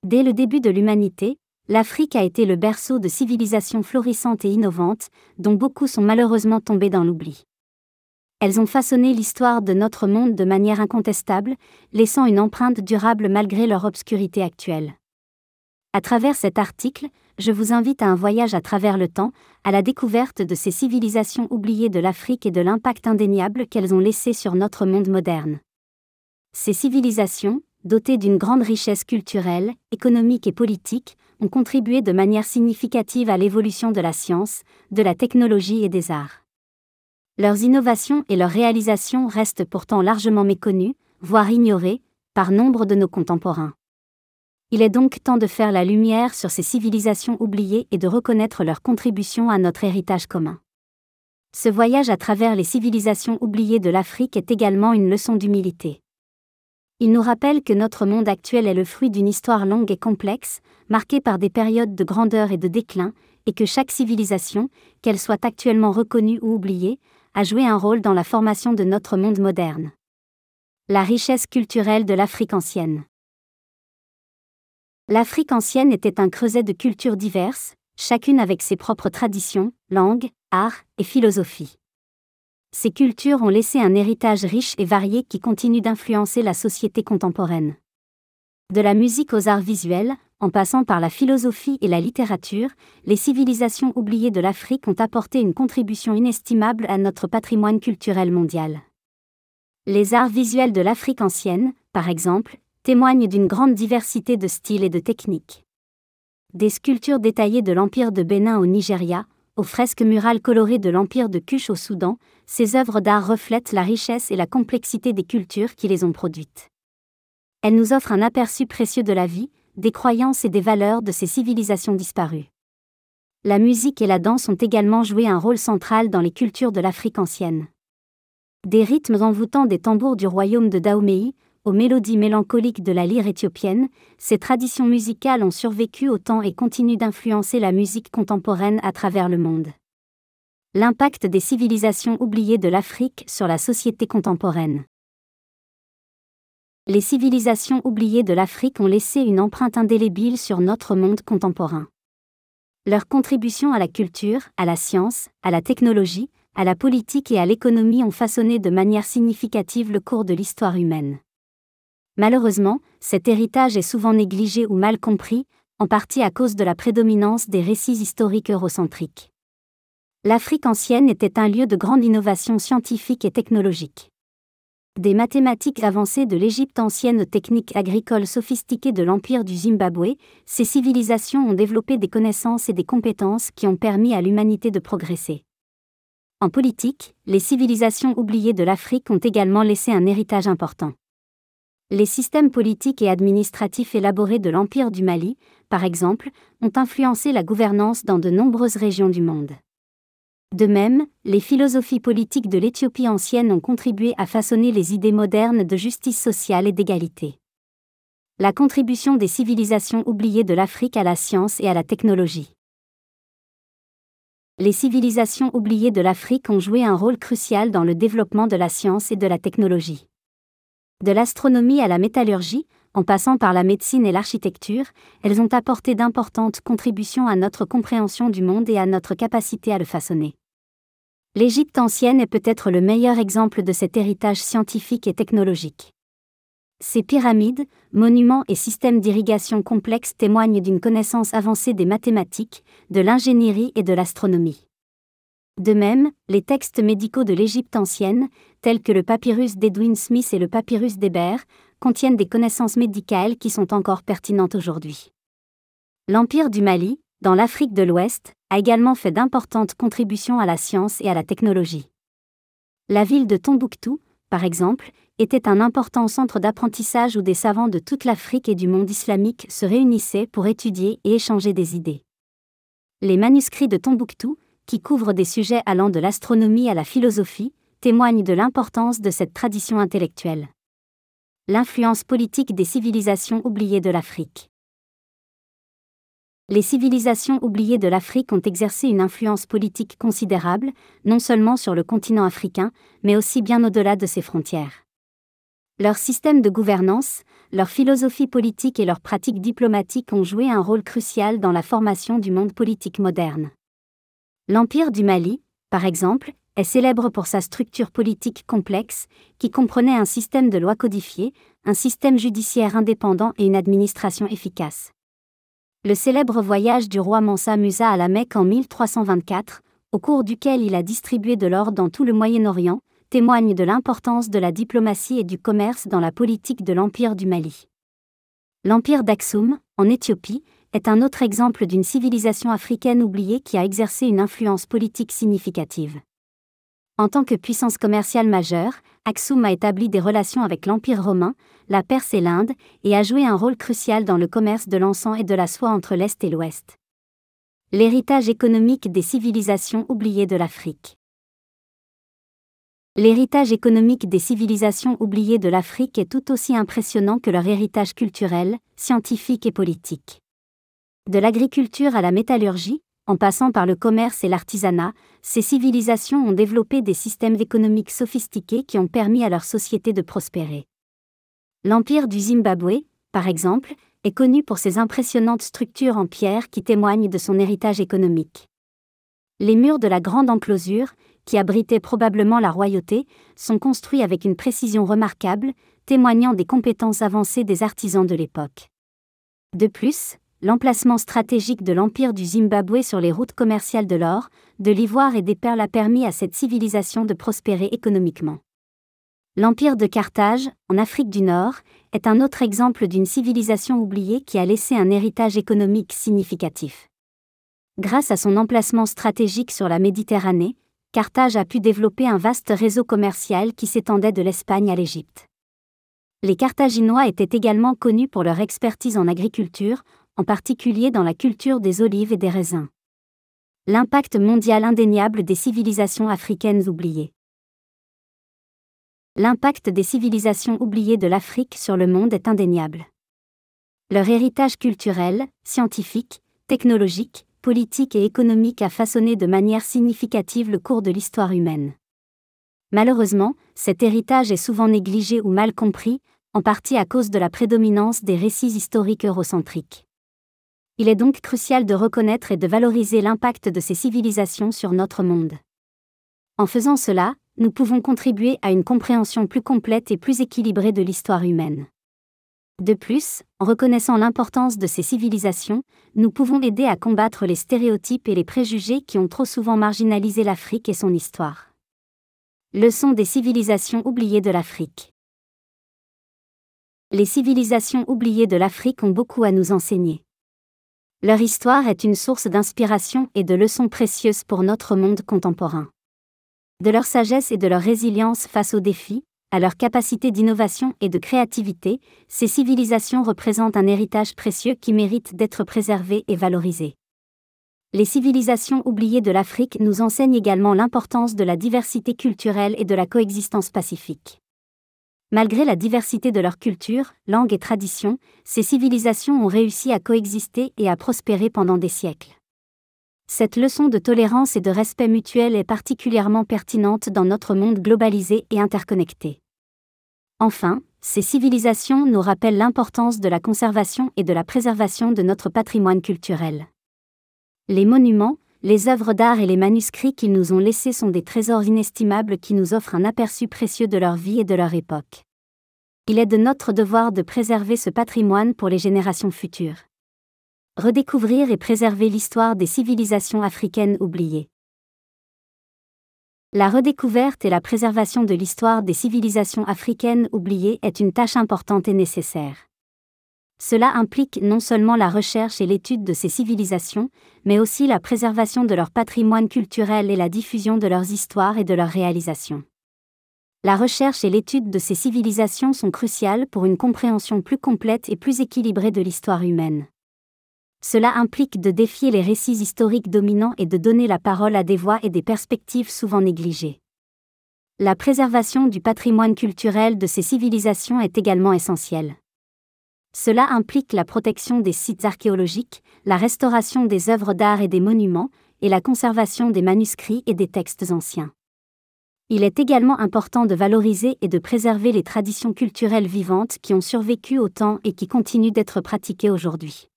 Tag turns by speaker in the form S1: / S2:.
S1: Dès le début de l'humanité, l'Afrique a été le berceau de civilisations florissantes et innovantes, dont beaucoup sont malheureusement tombées dans l'oubli. Elles ont façonné l'histoire de notre monde de manière incontestable, laissant une empreinte durable malgré leur obscurité actuelle. À travers cet article, je vous invite à un voyage à travers le temps, à la découverte de ces civilisations oubliées de l'Afrique et de l'impact indéniable qu'elles ont laissé sur notre monde moderne. Ces civilisations, dotées d'une grande richesse culturelle, économique et politique, ont contribué de manière significative à l'évolution de la science, de la technologie et des arts. Leurs innovations et leurs réalisations restent pourtant largement méconnues, voire ignorées, par nombre de nos contemporains. Il est donc temps de faire la lumière sur ces civilisations oubliées et de reconnaître leur contribution à notre héritage commun. Ce voyage à travers les civilisations oubliées de l'Afrique est également une leçon d'humilité. Il nous rappelle que notre monde actuel est le fruit d'une histoire longue et complexe, marquée par des périodes de grandeur et de déclin, et que chaque civilisation, qu'elle soit actuellement reconnue ou oubliée, a joué un rôle dans la formation de notre monde moderne. La richesse culturelle de l'Afrique ancienne. L'Afrique ancienne était un creuset de cultures diverses, chacune avec ses propres traditions, langues, arts et philosophies. Ces cultures ont laissé un héritage riche et varié qui continue d'influencer la société contemporaine. De la musique aux arts visuels, en passant par la philosophie et la littérature, les civilisations oubliées de l'Afrique ont apporté une contribution inestimable à notre patrimoine culturel mondial. Les arts visuels de l'Afrique ancienne, par exemple, témoignent d'une grande diversité de styles et de techniques. Des sculptures détaillées de l'Empire de Bénin au Nigeria, aux fresques murales colorées de l'Empire de Kush au Soudan, ces œuvres d'art reflètent la richesse et la complexité des cultures qui les ont produites. Elles nous offrent un aperçu précieux de la vie, des croyances et des valeurs de ces civilisations disparues. La musique et la danse ont également joué un rôle central dans les cultures de l'Afrique ancienne. Des rythmes envoûtants des tambours du royaume de Dahomey, aux mélodies mélancoliques de la lyre éthiopienne, ces traditions musicales ont survécu au temps et continuent d'influencer la musique contemporaine à travers le monde. L'impact des civilisations oubliées de l'Afrique sur la société contemporaine. Les civilisations oubliées de l'Afrique ont laissé une empreinte indélébile sur notre monde contemporain. Leur contribution à la culture, à la science, à la technologie, à la politique et à l'économie ont façonné de manière significative le cours de l'histoire humaine. Malheureusement, cet héritage est souvent négligé ou mal compris, en partie à cause de la prédominance des récits historiques eurocentriques. L'Afrique ancienne était un lieu de grande innovation scientifique et technologique. Des mathématiques avancées de l'Égypte ancienne aux techniques agricoles sophistiquées de l'Empire du Zimbabwe, ces civilisations ont développé des connaissances et des compétences qui ont permis à l'humanité de progresser. En politique, les civilisations oubliées de l'Afrique ont également laissé un héritage important. Les systèmes politiques et administratifs élaborés de l'Empire du Mali, par exemple, ont influencé la gouvernance dans de nombreuses régions du monde. De même, les philosophies politiques de l'Éthiopie ancienne ont contribué à façonner les idées modernes de justice sociale et d'égalité. La contribution des civilisations oubliées de l'Afrique à la science et à la technologie. Les civilisations oubliées de l'Afrique ont joué un rôle crucial dans le développement de la science et de la technologie. De l'astronomie à la métallurgie, en passant par la médecine et l'architecture, elles ont apporté d'importantes contributions à notre compréhension du monde et à notre capacité à le façonner. L'Égypte ancienne est peut-être le meilleur exemple de cet héritage scientifique et technologique. Ses pyramides, monuments et systèmes d'irrigation complexes témoignent d'une connaissance avancée des mathématiques, de l'ingénierie et de l'astronomie. De même, les textes médicaux de l'Égypte ancienne, tels que le papyrus d'Edwin Smith et le papyrus d'Héber, contiennent des connaissances médicales qui sont encore pertinentes aujourd'hui. L'Empire du Mali, dans l'Afrique de l'Ouest, a également fait d'importantes contributions à la science et à la technologie. La ville de Tombouctou, par exemple, était un important centre d'apprentissage où des savants de toute l'Afrique et du monde islamique se réunissaient pour étudier et échanger des idées. Les manuscrits de Tombouctou, qui couvrent des sujets allant de l'astronomie à la philosophie, témoignent de l'importance de cette tradition intellectuelle. L'influence politique des civilisations oubliées de l'Afrique. Les civilisations oubliées de l'Afrique ont exercé une influence politique considérable, non seulement sur le continent africain, mais aussi bien au-delà de ses frontières. Leur système de gouvernance, leur philosophie politique et leurs pratiques diplomatiques ont joué un rôle crucial dans la formation du monde politique moderne. L'Empire du Mali, par exemple, est célèbre pour sa structure politique complexe, qui comprenait un système de lois codifiées, un système judiciaire indépendant et une administration efficace. Le célèbre voyage du roi Mansa Musa à la Mecque en 1324, au cours duquel il a distribué de l'or dans tout le Moyen-Orient, témoigne de l'importance de la diplomatie et du commerce dans la politique de l'Empire du Mali. L'Empire d'Aksum, en Éthiopie, est un autre exemple d'une civilisation africaine oubliée qui a exercé une influence politique significative. En tant que puissance commerciale majeure, Aksum a établi des relations avec l'Empire romain, la Perse et l'Inde, et a joué un rôle crucial dans le commerce de l'encens et de la soie entre l'Est et l'Ouest. L'héritage économique des civilisations oubliées de l'Afrique. L'héritage économique des civilisations oubliées de l'Afrique est tout aussi impressionnant que leur héritage culturel, scientifique et politique. De l'agriculture à la métallurgie, en passant par le commerce et l'artisanat, ces civilisations ont développé des systèmes économiques sophistiqués qui ont permis à leur société de prospérer. L'Empire du Zimbabwe, par exemple, est connu pour ses impressionnantes structures en pierre qui témoignent de son héritage économique. Les murs de la Grande Enclosure, qui abritaient probablement la royauté, sont construits avec une précision remarquable, témoignant des compétences avancées des artisans de l'époque. De plus, l'emplacement stratégique de l'Empire du Zimbabwe sur les routes commerciales de l'or, de l'ivoire et des perles a permis à cette civilisation de prospérer économiquement. L'Empire de Carthage, en Afrique du Nord, est un autre exemple d'une civilisation oubliée qui a laissé un héritage économique significatif. Grâce à son emplacement stratégique sur la Méditerranée, Carthage a pu développer un vaste réseau commercial qui s'étendait de l'Espagne à l'Égypte. Les Carthaginois étaient également connus pour leur expertise en agriculture, en particulier dans la culture des olives et des raisins. L'impact mondial indéniable des civilisations africaines oubliées. L'impact des civilisations oubliées de l'Afrique sur le monde est indéniable. Leur héritage culturel, scientifique, technologique, politique et économique a façonné de manière significative le cours de l'histoire humaine. Malheureusement, cet héritage est souvent négligé ou mal compris, en partie à cause de la prédominance des récits historiques eurocentriques. Il est donc crucial de reconnaître et de valoriser l'impact de ces civilisations sur notre monde. En faisant cela, nous pouvons contribuer à une compréhension plus complète et plus équilibrée de l'histoire humaine. De plus, en reconnaissant l'importance de ces civilisations, nous pouvons aider à combattre les stéréotypes et les préjugés qui ont trop souvent marginalisé l'Afrique et son histoire. Leçon des civilisations oubliées de l'Afrique. Les civilisations oubliées de l'Afrique ont beaucoup à nous enseigner. Leur histoire est une source d'inspiration et de leçons précieuses pour notre monde contemporain. De leur sagesse et de leur résilience face aux défis, à leur capacité d'innovation et de créativité, ces civilisations représentent un héritage précieux qui mérite d'être préservé et valorisé. Les civilisations oubliées de l'Afrique nous enseignent également l'importance de la diversité culturelle et de la coexistence pacifique. Malgré la diversité de leur culture, langue et traditions, ces civilisations ont réussi à coexister et à prospérer pendant des siècles. Cette leçon de tolérance et de respect mutuel est particulièrement pertinente dans notre monde globalisé et interconnecté. Enfin, ces civilisations nous rappellent l'importance de la conservation et de la préservation de notre patrimoine culturel. Les monuments, les œuvres d'art et les manuscrits qu'ils nous ont laissés sont des trésors inestimables qui nous offrent un aperçu précieux de leur vie et de leur époque. Il est de notre devoir de préserver ce patrimoine pour les générations futures. Redécouvrir et préserver l'histoire des civilisations africaines oubliées. La redécouverte et la préservation de l'histoire des civilisations africaines oubliées est une tâche importante et nécessaire. Cela implique non seulement la recherche et l'étude de ces civilisations, mais aussi la préservation de leur patrimoine culturel et la diffusion de leurs histoires et de leurs réalisations. La recherche et l'étude de ces civilisations sont cruciales pour une compréhension plus complète et plus équilibrée de l'histoire humaine. Cela implique de défier les récits historiques dominants et de donner la parole à des voix et des perspectives souvent négligées. La préservation du patrimoine culturel de ces civilisations est également essentielle. Cela implique la protection des sites archéologiques, la restauration des œuvres d'art et des monuments, et la conservation des manuscrits et des textes anciens. Il est également important de valoriser et de préserver les traditions culturelles vivantes qui ont survécu au temps et qui continuent d'être pratiquées aujourd'hui.